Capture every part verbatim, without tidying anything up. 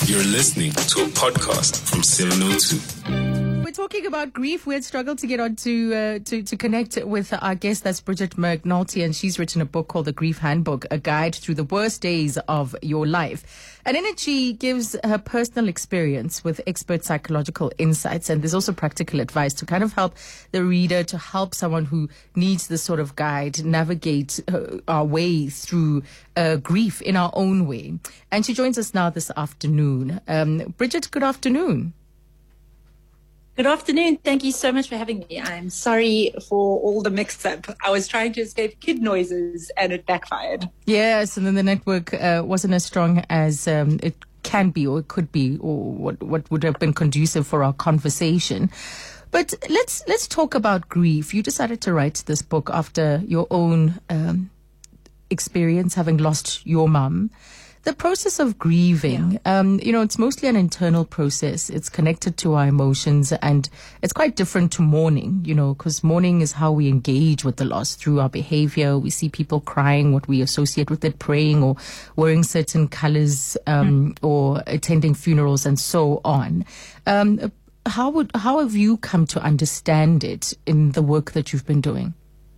You're listening to a podcast from seven oh two. We're talking about grief. We had struggled to get on to, uh, to, to connect with our guest. That's Bridget McNulty, and she's written a book called The Grief Handbook, a guide through the worst days of your life. And in it, she gives her personal experience with expert psychological insights. And there's also practical advice to kind of help the reader, to help someone who needs this sort of guide navigate uh, our way through uh, grief in our own way. And she joins us now this afternoon. Um, Bridget, good afternoon. Good afternoon. Thank you so much for having me. I'm sorry for all the mix-up. I was trying to escape kid noises and it backfired. Yes, and then the network uh, wasn't as strong as um, it can be or it could be, or what, what would have been conducive for our conversation. But let's let's talk about grief. You decided to write this book after your own um, experience, having lost your mum. The process of grieving, yeah. um, you know, it's mostly an internal process. It's connected to our emotions, and it's quite different to mourning, you know, because mourning is how we engage with the loss through our behavior. We see people crying, what we associate with it, praying or wearing certain colors, um, mm. or attending funerals and so on. Um, how would, how have you come to understand it in the work that you've been doing?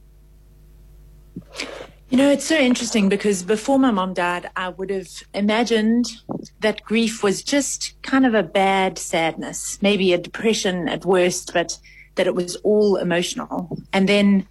You know, it's so interesting because before my mom died, I would have imagined that grief was just kind of a bad sadness, maybe a depression at worst, but that it was all emotional. And then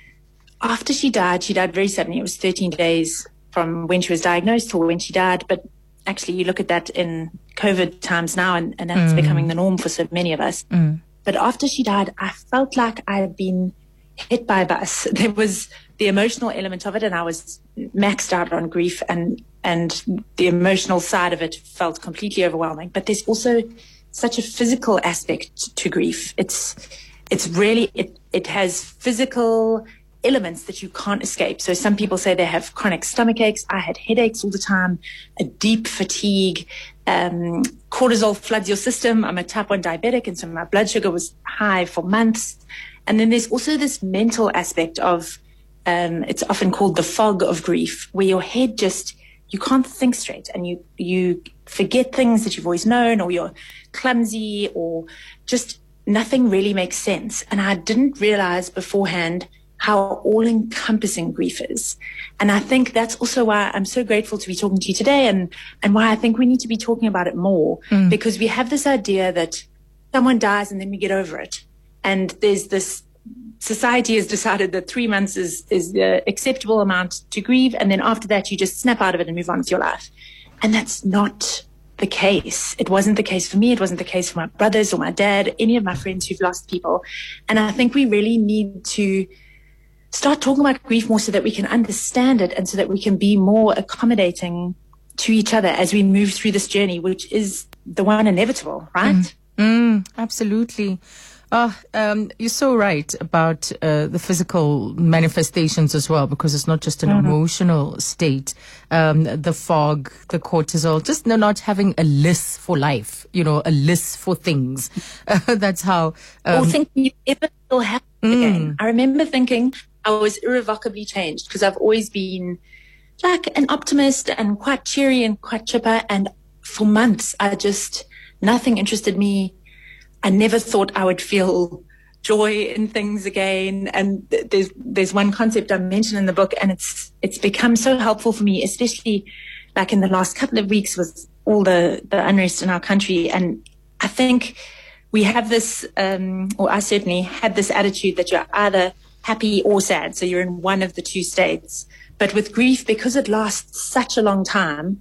after she died, she died very suddenly. It was thirteen days from when she was diagnosed to when she died. But actually, you look at that in COVID times now, and, and that's mm. becoming the norm for so many of us. Mm. But after she died, I felt like I had been hit by a bus. There was the emotional element of it, and I was maxed out on grief, and and the emotional side of it felt completely overwhelming. But there's also such a physical aspect to grief. It's it's really it it has physical elements that you can't escape. So some people say they have chronic stomach aches. I had headaches all the time, a deep fatigue. Um, cortisol floods your system. I'm a type one diabetic, and so my blood sugar was high for months. And then there's also this mental aspect of, um, it's often called the fog of grief, where your head just, you can't think straight, and you, you forget things that you've always known, or you're clumsy, or just nothing really makes sense. And I didn't realize beforehand how all-encompassing grief is. And I think that's also why I'm so grateful to be talking to you today, and, and why I think we need to be talking about it more, mm. because we have this idea that someone dies and then we get over it. And there's this, society has decided that three months is, is the acceptable amount to grieve. And then after that, you just snap out of it and move on with your life. And that's not the case. It wasn't the case for me. It wasn't the case for my brothers or my dad, any of my friends who've lost people. And I think we really need to start talking about grief more so that we can understand it, and so that we can be more accommodating to each other as we move through this journey, which is the one inevitable, right? Mm, mm, absolutely. Oh, um, you're so right about uh, the physical manifestations as well, because it's not just an mm-hmm. emotional state. Um, the fog, the cortisol, just no, not having a list for life, you know, a list for things. Uh, that's how. Um, or thinking you ever feel happy mm. again. I remember thinking I was irrevocably changed, because I've always been like an optimist and quite cheery and quite chipper. And for months, I just, nothing interested me. I never thought I would feel joy in things again. And th- there's there's one concept I mentioned in the book, and it's it's become so helpful for me, especially like in the last couple of weeks with all the, the unrest in our country. And I think we have this, um, or I certainly had this attitude that you're either happy or sad. So you're in one of the two states. But with grief, because it lasts such a long time,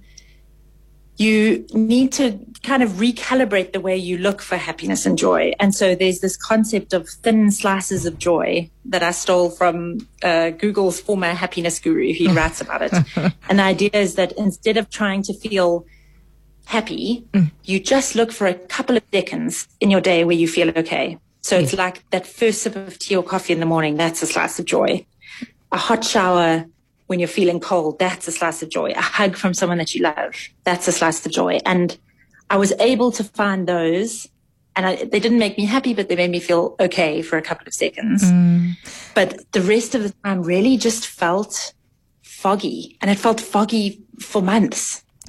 you need to kind of recalibrate the way you look for happiness and joy. And so there's this concept of thin slices of joy that I stole from uh, Google's former happiness guru. He writes about it. And the idea is that instead of trying to feel happy, mm. you just look for a couple of seconds in your day where you feel okay. So yeah. It's like that first sip of tea or coffee in the morning, that's a slice of joy. A hot shower when you're feeling cold, that's a slice of joy. A hug from someone that you love, that's a slice of joy. And I was able to find those, and I, they didn't make me happy, but they made me feel okay for a couple of seconds. Mm. But the rest of the time really just felt foggy, and it felt foggy for months.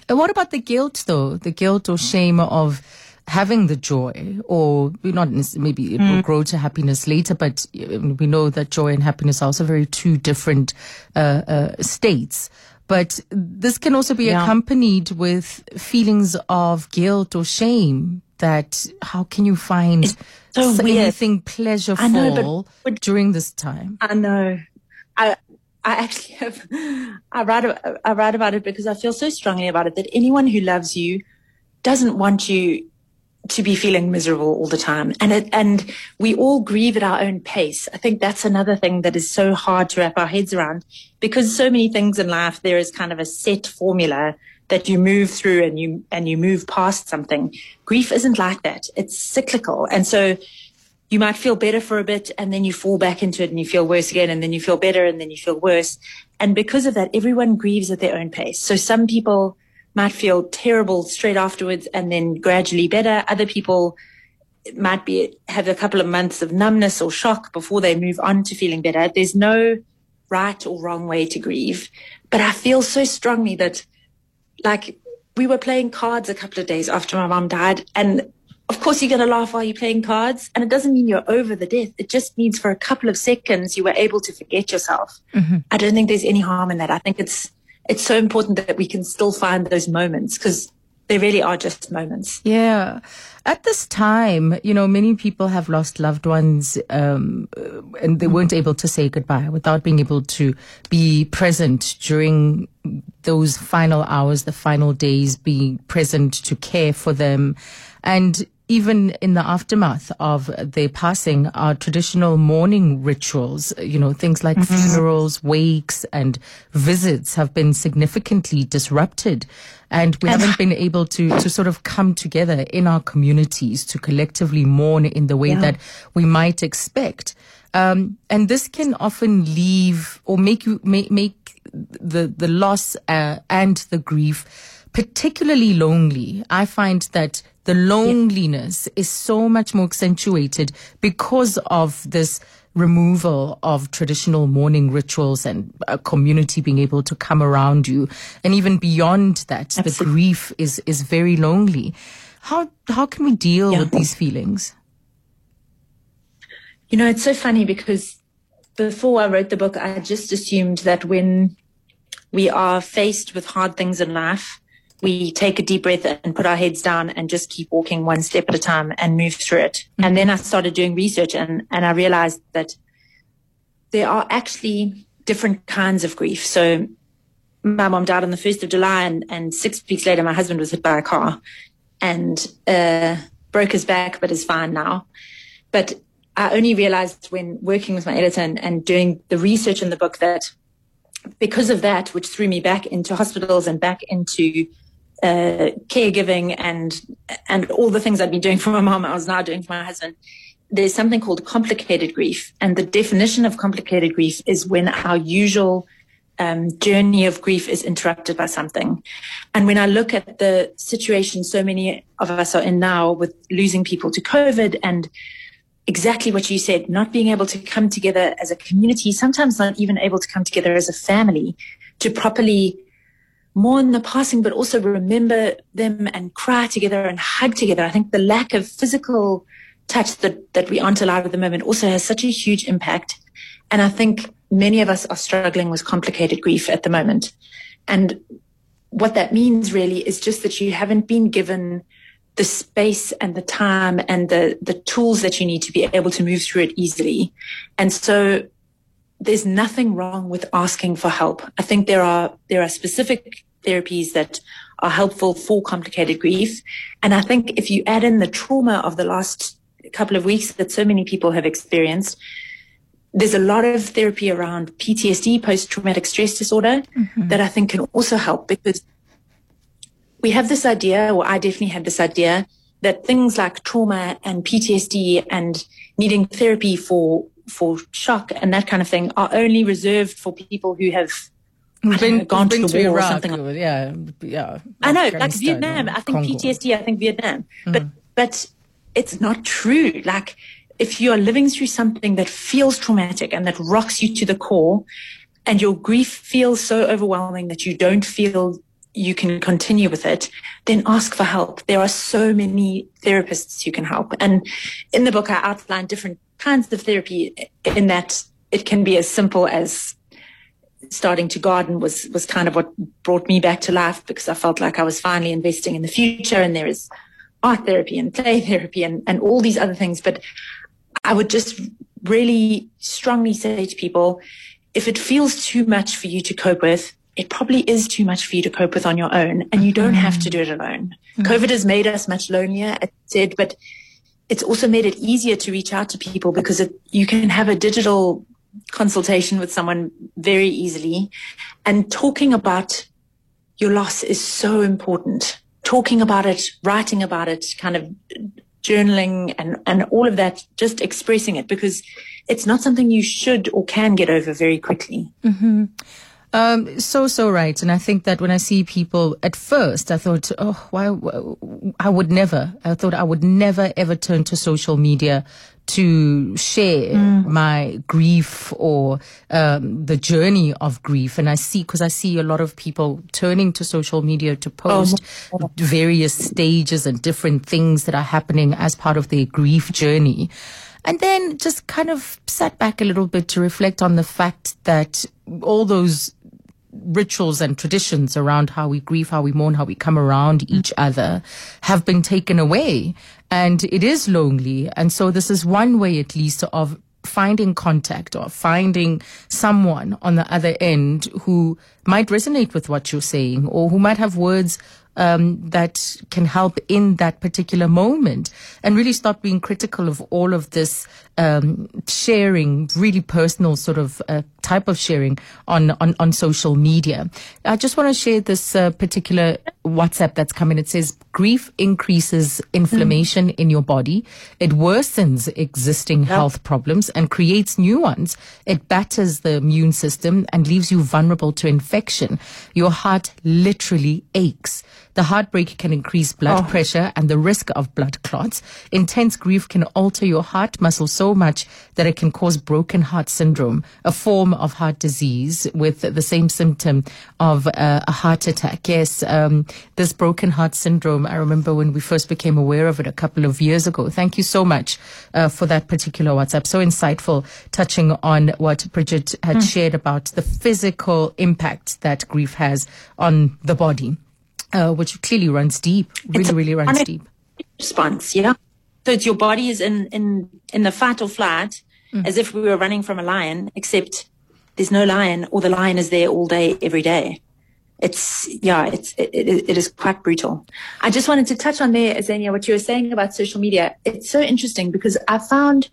And what about the guilt, though? The guilt or shame of having the joy, or not maybe it mm. will grow to happiness later, but we know that joy and happiness are also very two different uh, uh, states. But this can also be yeah. accompanied with feelings of guilt or shame. That how can you find so anything pleasurable know, but during this time? I know. I I actually have. I write. I write about it because I feel so strongly about it that anyone who loves you doesn't want you to be feeling miserable all the time. And it, and we all grieve at our own pace. I think that's another thing that is so hard to wrap our heads around, because so many things in life, there is kind of a set formula that you move through and you, and you move past something. Grief isn't like that. It's cyclical. And so you might feel better for a bit and then you fall back into it and you feel worse again, and then you feel better and then you feel worse. And because of that, everyone grieves at their own pace. So some people might feel terrible straight afterwards and then gradually better. Other people might be have a couple of months of numbness or shock before they move on to feeling better. There's no right or wrong way to grieve. But I feel so strongly that, like, we were playing cards a couple of days after my mom died, and of course you're going to laugh while you're playing cards, and it doesn't mean you're over the death. It just means for a couple of seconds you were able to forget yourself. Mm-hmm. I don't think there's any harm in that. I think it's It's so important that we can still find those moments, because they really are just moments. Yeah. At this time, you know, many people have lost loved ones, um, and they weren't able to say goodbye without being able to be present during those final hours, the final days, being present to care for them. And even in the aftermath of their passing, our traditional mourning rituals, you know, things like mm-hmm. funerals, wakes, and visits have been significantly disrupted. And we haven't been able to, to sort of come together in our communities to collectively mourn in the way yeah. that we might expect. Um, and this can often leave or make you make, make the, the loss uh, and the grief particularly lonely. I find that the loneliness yeah. is so much more accentuated because of this removal of traditional mourning rituals and a community being able to come around you. And even beyond that, Absolutely. the grief is, is very lonely. How, how can we deal yeah. with these feelings? You know, it's so funny because before I wrote the book, I just assumed that when we are faced with hard things in life, we take a deep breath and put our heads down and just keep walking one step at a time and move through it. Mm-hmm. And then I started doing research, and, and I realized that there are actually different kinds of grief. So my mom died on the first of July, and, and six weeks later, my husband was hit by a car and uh, broke his back, but is fine now. But I only realized when working with my editor and, and doing the research in the book that because of that, which threw me back into hospitals and back into Uh, caregiving and and all the things I'd been doing for my mom, I was now doing for my husband. There's something called complicated grief. And the definition of complicated grief is when our usual um, journey of grief is interrupted by something. And when I look at the situation so many of us are in now with losing people to COVID and exactly what you said, not being able to come together as a community, sometimes not even able to come together as a family to properly mourn the passing, but also remember them and cry together and hug together. I think the lack of physical touch that, that we aren't allowed at the moment also has such a huge impact. And I think many of us are struggling with complicated grief at the moment. And what that means really is just that you haven't been given the space and the time and the, the tools that you need to be able to move through it easily. And so there's nothing wrong with asking for help. I think there are there are specific therapies that are helpful for complicated grief. And I think if you add in the trauma of the last couple of weeks that so many people have experienced, there's a lot of therapy around P T S D, post-traumatic stress disorder, mm-hmm. that I think can also help, because we have this idea, or I definitely had this idea, that things like trauma and P T S D and needing therapy for for shock and that kind of thing are only reserved for people who have I been, know, gone to the to war Iraq, or something. Like. Yeah, yeah. I know, like Vietnam. I think Congo. P T S D. I think Vietnam. Mm-hmm. But but it's not true. Like if you are living through something that feels traumatic and that rocks you to the core, and your grief feels so overwhelming that you don't feel you can continue with it, then ask for help. There are so many therapists who can help. And in the book, I outline different kinds of therapy, in that it can be as simple as starting to garden was, was kind of what brought me back to life, because I felt like I was finally investing in the future. And there is art therapy and play therapy and, and all these other things. But I would just really strongly say to people, if it feels too much for you to cope with, it probably is too much for you to cope with on your own, and you don't have to do it alone. Mm. COVID has made us much lonelier, as I said, but it's also made it easier to reach out to people, because it, you can have a digital consultation with someone very easily. And talking about your loss is so important. Talking about it, writing about it, kind of journaling and, and all of that, just expressing it, because it's not something you should or can get over very quickly. Mm-hmm. Um, so, so right. And I think that when I see people, at first I thought, oh, why, I would never, I thought I would never ever turn to social media to share mm. my grief or um, the journey of grief. And I see, because I see a lot of people turning to social media to post oh. various stages and different things that are happening as part of their grief journey. And then just kind of sat back a little bit to reflect on the fact that all those rituals and traditions around how we grieve, how we mourn, how we come around each other have been taken away. And it is lonely. And so this is one way, at least, of finding contact or finding someone on the other end who might resonate with what you're saying, or who might have words um, that can help in that particular moment, and really stop being critical of all of this um, sharing, really personal sort of uh, type of sharing on, on, on social media. I just want to share this uh, particular WhatsApp that's come in. It says, grief increases inflammation mm. in your body. It worsens existing yep. health problems and creates new ones. It batters the immune system and leaves you vulnerable to infection. Your heart literally aches. The heartbreak can increase blood oh. pressure and the risk of blood clots. Intense grief can alter your heart muscle so much that it can cause broken heart syndrome, a form of heart disease with the same symptom of uh, a heart attack. Yes, um, this broken heart syndrome, I remember when we first became aware of it a couple of years ago. Thank you so much uh, for that particular WhatsApp. So insightful, touching on what Bridget had mm. shared about the physical impact that grief has on the body. Uh, which clearly runs deep, really, a, really runs deep. Response, yeah. So it's your body is in, in, in the fight or flight, mm. as if we were running from a lion, except there's no lion, or the lion is there all day, every day. It's, yeah, it's, it, it, it is quite brutal. I just wanted to touch on there, Azania, what you were saying about social media. It's so interesting because I found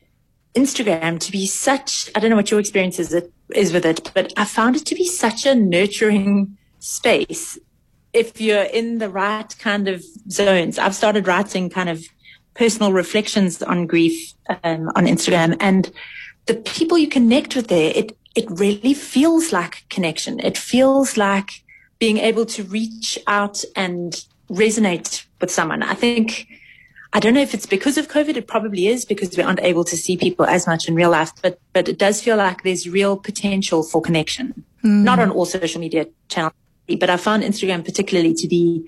Instagram to be such, I don't know what your experience is, it, is with it, but I found it to be such a nurturing space. If you're in the right kind of zones. I've started writing kind of personal reflections on grief um, on Instagram, and the people you connect with there, it, it really feels like connection. It feels like being able to reach out and resonate with someone. I think, I don't know if it's because of COVID, it probably is, because we aren't able to see people as much in real life, but, but it does feel like there's real potential for connection. Mm. Not on all social media channels, but I found Instagram particularly to be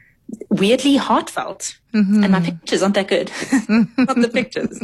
weirdly heartfelt. Mm-hmm. And my pictures aren't that good. Not the pictures.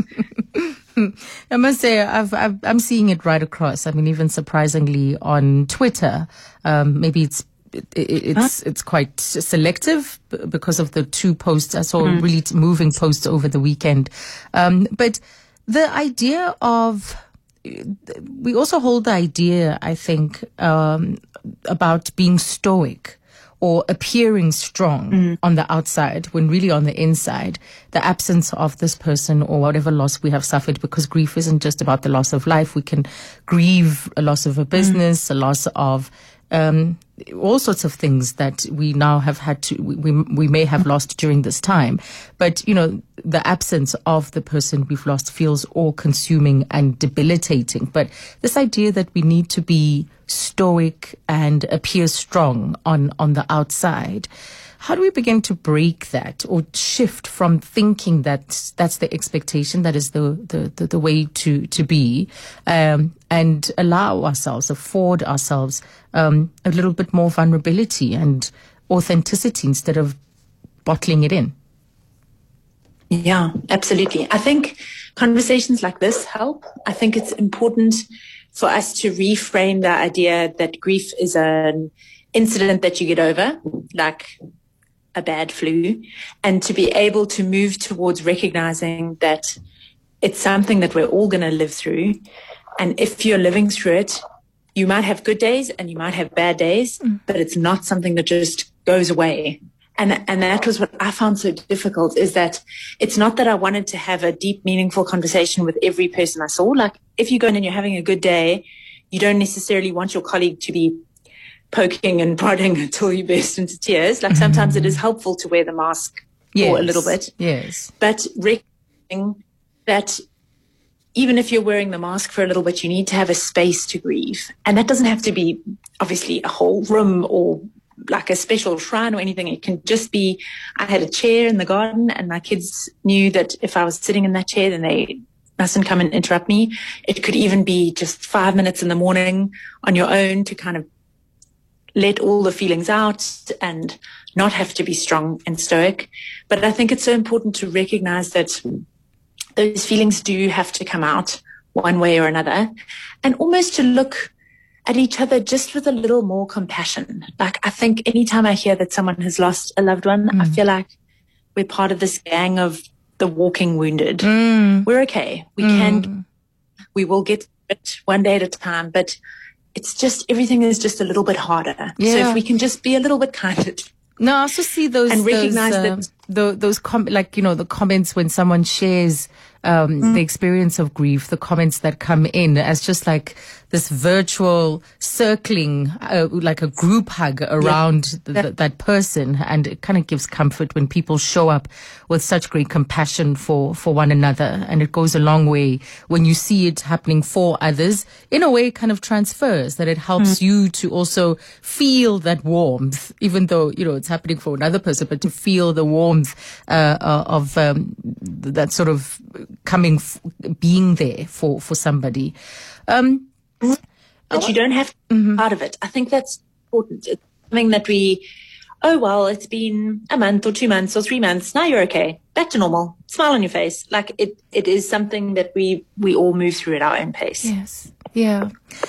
I must say, I've, I've, I'm seeing it right across. I mean, even surprisingly on Twitter, um, maybe it's it, it's huh? it's quite selective because of the two posts. I saw mm. really moving posts over the weekend. Um, but the idea of, we also hold the idea, I think, um, about being stoic or appearing strong mm. on the outside when really on the inside, the absence of this person or whatever loss we have suffered, because grief isn't just about the loss of life. We can grieve a loss of a business, mm. a loss of um, all sorts of things that we now have had to, we, we, we may have lost during this time. But, you know, the absence of the person we've lost feels all consuming and debilitating. But this idea that we need to be stoic and appear strong on, on the outside, How do we begin to break that or shift from thinking that that's the expectation, that is the, the, the, the way to, to be, um, and allow ourselves, afford ourselves um, a little bit more vulnerability and authenticity instead of bottling it in? Yeah, absolutely. I think conversations like this help. I think it's important for us to reframe the idea that grief is an incident that you get over, like a bad flu, and to be able to move towards recognizing that it's something that we're all going to live through. And if you're living through it, you might have good days and you might have bad days, mm. but it's not something that just goes away. And and that was what I found so difficult, is that it's not that I wanted to have a deep, meaningful conversation with every person I saw. Like, if you go in and you're having a good day, you don't necessarily want your colleague to be poking and prodding until you burst into tears. Like, sometimes mm-hmm. it is helpful to wear the mask yes. for a little bit. Yes. But recognizing that even if you're wearing the mask for a little bit, you need to have a space to grieve. And that doesn't have to be, obviously, a whole room or like a special shrine or anything. It can just be, I had a chair in the garden and my kids knew that if I was sitting in that chair, then they mustn't come and interrupt me. It could even be just five minutes in the morning on your own to kind of let all the feelings out and not have to be strong and stoic. But I think it's so important to recognize that those feelings do have to come out one way or another, and almost to look at each other just with a little more compassion. Like, I think anytime I hear that someone has lost a loved one, mm. I feel like we're part of this gang of the walking wounded. Mm. We're okay. We mm. can, we will get it one day at a time, but it's just, everything is just a little bit harder. Yeah. So if we can just be a little bit kinder. No, I also see those, and recognize those, uh, that the, those com- like, you know, the comments when someone shares um, mm. the experience of grief, the comments that come in as just like this virtual circling, uh, like a group hug around yeah. th- th- that person. And it kind of gives comfort when people show up with such great compassion for, for one another. And it goes a long way when you see it happening for others. In a way, it kind of transfers, that it helps mm. you to also feel that warmth, even though, you know, it's happening for another person, but to feel the warmth uh, uh, of um, that sort of coming, f- being there for, for somebody. Um, But you don't have to be mm-hmm. part of it. I think that's important. It's something that we, oh, well, it's been a month or two months or three months. Now you're okay. Back to normal. Smile on your face. Like, it, it is something that we, we all move through at our own pace. Yes. Yeah.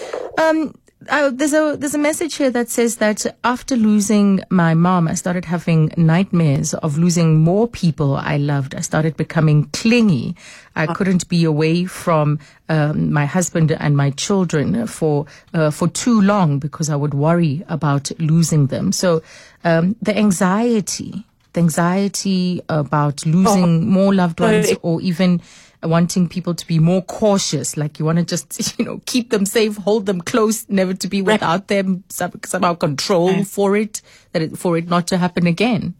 Um, I, there's a there's a message here that says that after losing my mom, I started having nightmares of losing more people I loved. I started becoming clingy. I couldn't be away from um, my husband and my children for uh, for too long because I would worry about losing them. So um, the anxiety, the anxiety about losing oh. more loved ones, or even wanting people to be more cautious, like you want to just, you know, keep them safe, hold them close, never to be without them, somehow control yeah. for it, that it, for it not to happen again.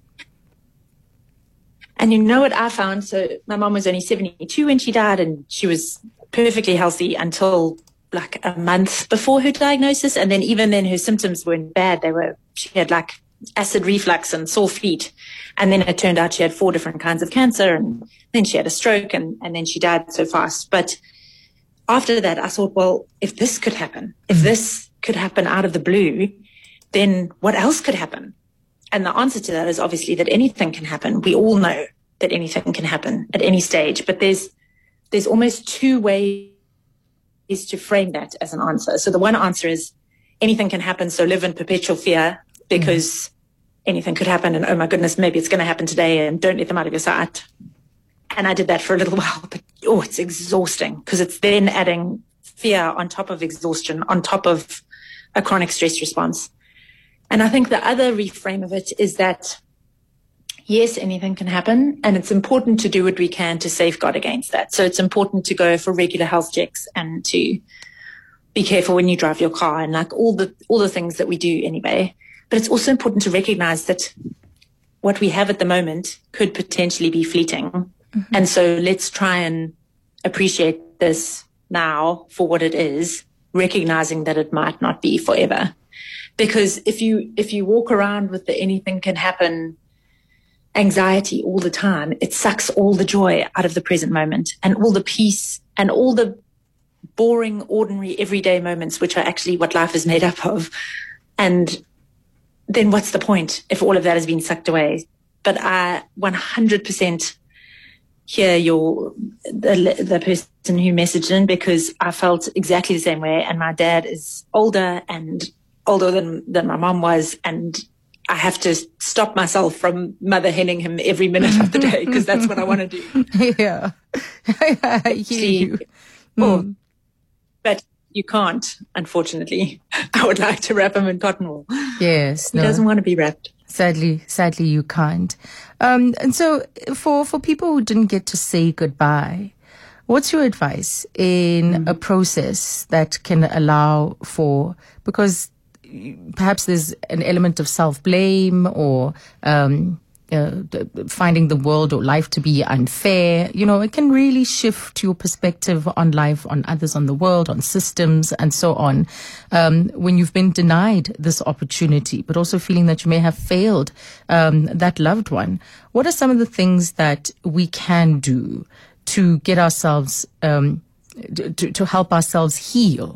And you know what I found? So my mom was only seventy-two when she died, and she was perfectly healthy until like a month before her diagnosis. And then even then her symptoms weren't bad. They were, she had like acid reflux and sore feet. And then it turned out she had four different kinds of cancer, and then she had a stroke, and, and then she died so fast. But after that, I thought, well, if this could happen, if this could happen out of the blue, then what else could happen? And the answer to that is obviously that anything can happen. We all know that anything can happen at any stage, but there's, there's almost two ways to frame that as an answer. So the one answer is anything can happen, so live in perpetual fear because mm. anything could happen, and oh my goodness, maybe it's going to happen today, and don't let them out of your sight. And I did that for a little while, but oh, it's exhausting because it's then adding fear on top of exhaustion, on top of a chronic stress response. And I think the other reframe of it is that, yes, anything can happen, and it's important to do what we can to safeguard against that. So it's important to go for regular health checks and to be careful when you drive your car, and like all the all the things that we do anyway. But it's also important to recognize that what we have at the moment could potentially be fleeting. Mm-hmm. And so let's try and appreciate this now for what it is, recognizing that it might not be forever. Because if you if you walk around with the anything can happen anxiety all the time, it sucks all the joy out of the present moment and all the peace and all the boring, ordinary, everyday moments, which are actually what life is made up of. And then what's the point if all of that has been sucked away? But I one hundred percent hear your the, the person who messaged in, because I felt exactly the same way. And my dad is older and older than, than my mom was. And I have to stop myself from mother henning him every minute of the day, because that's what I want to do. Yeah. I hear you. Oh, Mm. but you can't, unfortunately. I would like to wrap him in cotton wool. Yes. He No. doesn't want to be wrapped. Sadly, sadly, you can't. Um, and so, for for people who didn't get to say goodbye, what's your advice in mm-hmm. a process that can allow for, because perhaps there's an element of self-blame or um, uh, finding the world or life to be unfair. You know, it can really shift your perspective on life, on others, on the world, on systems, and so on. Um, when you've been denied this opportunity, but also feeling that you may have failed um, that loved one. What are some of the things that we can do to get ourselves, um, to, to help ourselves heal?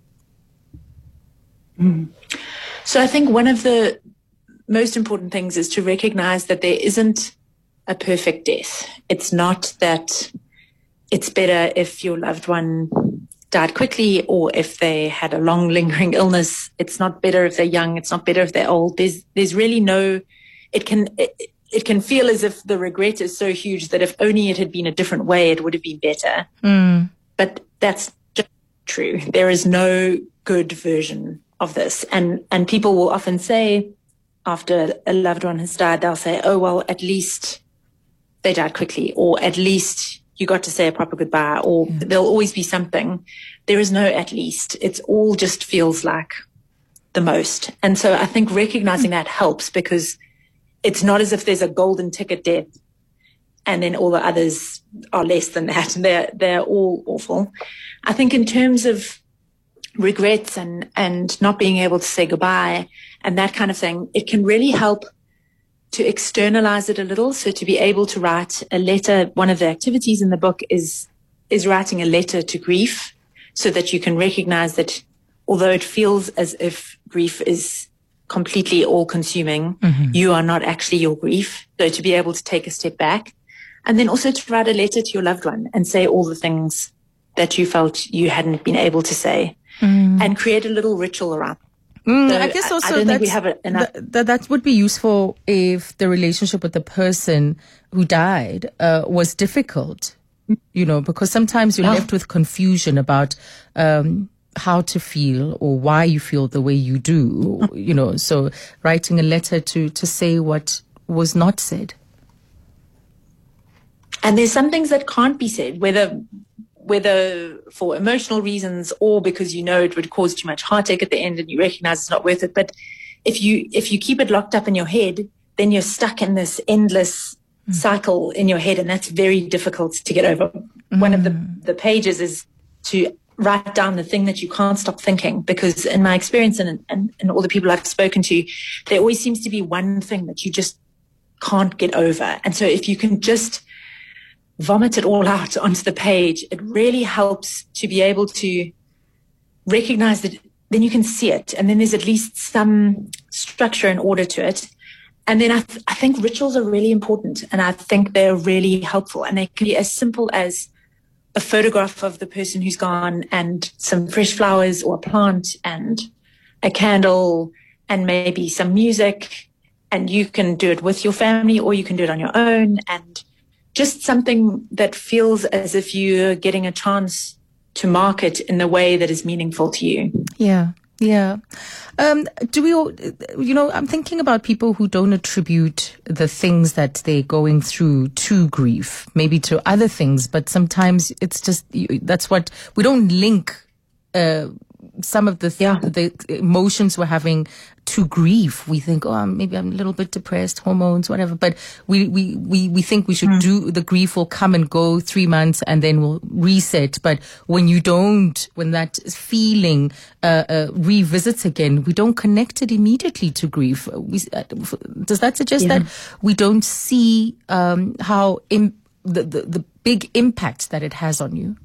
Mm. So I think one of the most important things is to recognize that there isn't a perfect death. It's not that it's better if your loved one died quickly or if they had a long lingering illness. It's not better if they're young. It's not better if they're old. There's, there's really no, it can, it, it can feel as if the regret is so huge that if only it had been a different way, it would have been better. Mm. But that's just true. There is no good version of this. And, and people will often say after a loved one has died, they'll say, oh, well, at least they died quickly, or at least you got to say a proper goodbye, or yeah. There'll always be something. There is no at least. It's all just feels like the most. And so I think recognizing that helps, because it's not as if there's a golden ticket death and then all the others are less than that. They're, they're all awful. I think in terms of regrets and, and not being able to say goodbye and that kind of thing, it can really help to externalize it a little. So to be able to write a letter, one of the activities in the book is, is writing a letter to grief, so that you can recognize that although it feels as if grief is completely all consuming, mm-hmm. you are not actually your grief. So to be able to take a step back, and then also to write a letter to your loved one and say all the things that you felt you hadn't been able to say. Mm. And create a little ritual around. Mm, so I guess also I, I don't think we have a, enough. Th- th- that would be useful if the relationship with the person who died uh, was difficult, you know, because sometimes you're oh. left with confusion about um, how to feel or why you feel the way you do, you know. So writing a letter to to say what was not said. And there's some things that can't be said, whether. whether for emotional reasons or because you know it would cause too much heartache at the end and you recognize it's not worth it. But if you if you keep it locked up in your head, then you're stuck in this endless mm. cycle in your head, and that's very difficult to get over. Mm. One of the, the pages is to write down the thing that you can't stop thinking, because in my experience and, and, and all the people I've spoken to, there always seems to be one thing that you just can't get over. And so if you can just vomit it all out onto the page, it really helps to be able to recognize that then you can see it, and then there's at least some structure and order to it. And then I, th- I think rituals are really important, and I think they're really helpful, and they can be as simple as a photograph of the person who's gone and some fresh flowers or a plant and a candle and maybe some music, and you can do it with your family or you can do it on your own, and just something that feels as if you're getting a chance to mark it in the way that is meaningful to you. Yeah, yeah. Um, do we all, you know, I'm thinking about people who don't attribute the things that they're going through to grief, maybe to other things, but sometimes it's just, that's what, we don't link uh, some of the th- Yeah. the emotions we're having to grieve. We think, oh, maybe I'm a little bit depressed, hormones, whatever. But we we we, we think we should Mm. do, the grief will come and go three months and then we'll reset. But when you don't, when that feeling uh, uh, revisits again, we don't connect it immediately to grief. We, uh, does that suggest Yeah. that we don't see um, how im- the, the the big impact that it has on you?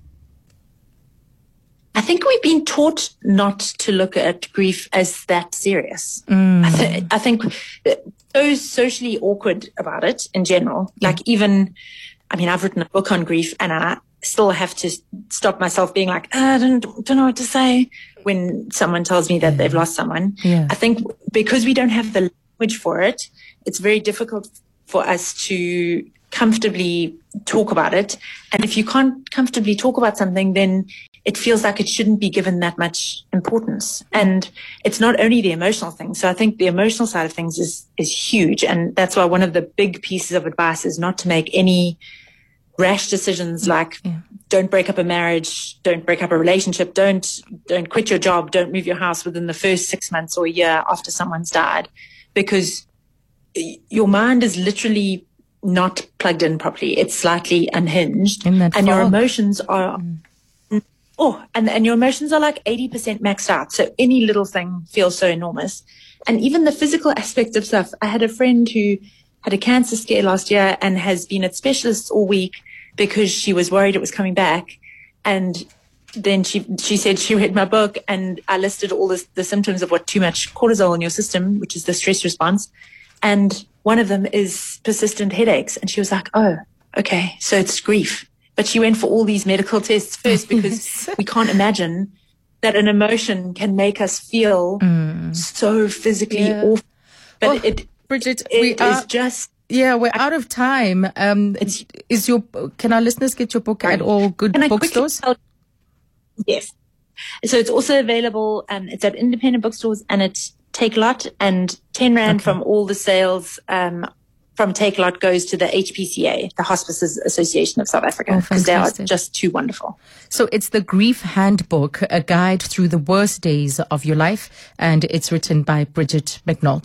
I think we've been taught not to look at grief as that serious. I, th- I think so socially awkward about it in general. Yeah. Like even, I mean, I've written a book on grief and I still have to stop myself being like, "Ah, I don't, don't know what to say when someone tells me that they've lost someone. Yeah. I think because we don't have the language for it, it's very difficult for us to comfortably talk about it. And if you can't comfortably talk about something, then it feels like it shouldn't be given that much importance. And it's not only the emotional thing. So I think the emotional side of things is, is huge. And that's why one of the big pieces of advice is not to make any rash decisions like Yeah. don't break up a marriage, don't break up a relationship, don't, don't quit your job, don't move your house within the first six months or a year after someone's died, because y- your mind is literally not plugged in properly. It's slightly unhinged, In that and your fog. emotions are, oh, and, and your emotions are like eighty percent maxed out. So any little thing feels so enormous. And even the physical aspect of stuff. I had a friend who had a cancer scare last year and has been at specialists all week because she was worried it was coming back. And then she, she said she read my book and I listed all this, the symptoms of what too much cortisol in your system, which is the stress response. And one of them is persistent headaches. And she was like, oh, okay, so it's grief. But she went for all these medical tests first because we can't imagine that an emotion can make us feel so physically Yeah. awful. But Oh, it, Bridget, it we is are just, yeah, we're out of time. Um, It's- is your can our listeners get your book Right. at all good Can I quickly bookstores? tell- yes. So it's also available, um, it's at independent bookstores and it's Take Lot, and ten rand Okay. from all the sales, um, from Take Lot goes to the H P C A, the Hospices Association of South Africa, Oh, because they are fantastic. just too wonderful. So it's the Grief Handbook, a guide through the worst days of your life, and it's written by Bridget McNaught.